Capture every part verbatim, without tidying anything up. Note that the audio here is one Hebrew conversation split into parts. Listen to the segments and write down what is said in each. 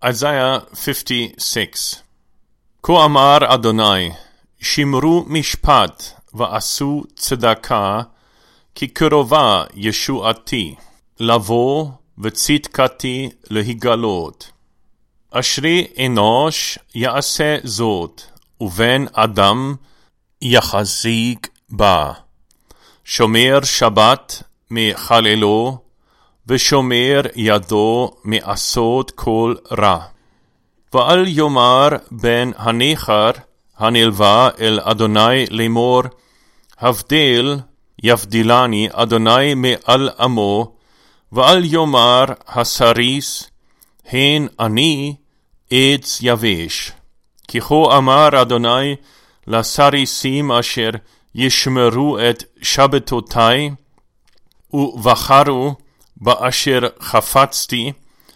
Isaiah fifty-six. כה אמר אדוני, שמרו משפט ועשו צדקה, כי קרובה ישועתי, לבוא וצדקתי להיגלות. אשרי אנוש יעשה זאת, ובן אדם יחזיק בה. שומר שבת מחללו, ושומר ידו מעשות כל רע. ואל יאמר בן הנכר הנלווה אל אדוני לאמור, הבדל יבדילני אדוני מעל עמו, ואל יאמר הסריס, הן אני עץ יבש. כי כה אמר אדוני לסריסים אשר ישמרו את שבתותי, ובחרו באשר חפצתי,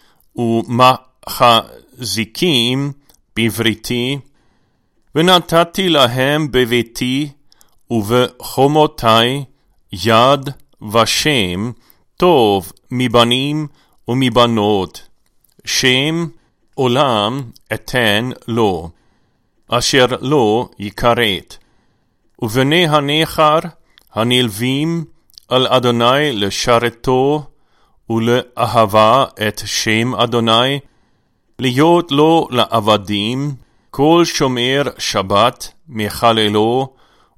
ומחזיקים בבריתי, ונתתי להם בביתי ובחומותי יד ושם טוב מבנים ומבנות, שם עולם אתן לו, אשר לא יכרת. ובני הנכר הנלווים על אדוני לשרתו ולאהבה את שם אדוני, להיות לו לעבדים, כל שומר שבת מחללו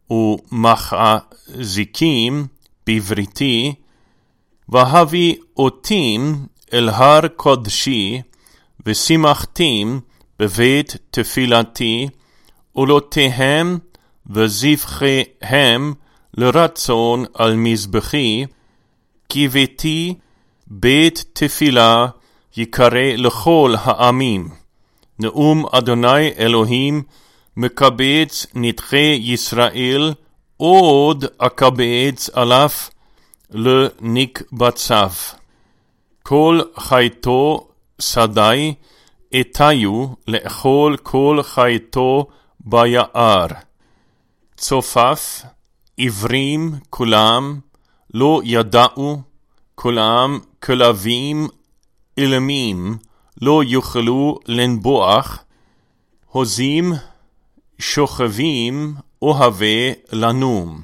ומחזיקים בבריתי, והביא אותים אל הר קודשי, ושימחתים בבית תפילתי, עולותיהם וזבחיהם לרצון על מזבחי, כי ביתי בית תפילה יקרא לכל העמים. נאום אדוני אלוהים מקבץ נדחי ישראל, עוד אקבץ עליו לנקבציו. כל חייתו שדי אתיו לאכול כל חייתו ביער. צופף עברים כולם לא ידעו, כולם כלבים אילמים לא יוכלו לנבוח, הוזים שוכבים אוהבי לנום,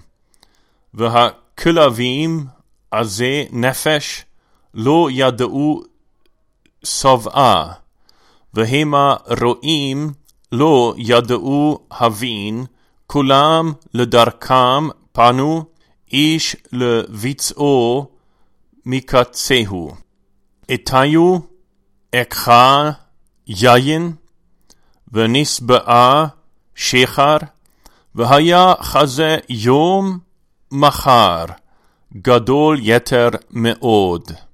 והכלבים עזי נפש לא ידעו שבעה, והמה רואים לא ידעו הבין, כולם לדרכם פנו, איש לביצעו מקצהו. אתיו אקחה יין, ונסבעה שחר, והיה חזה יום מחר, גדול יתר מאוד.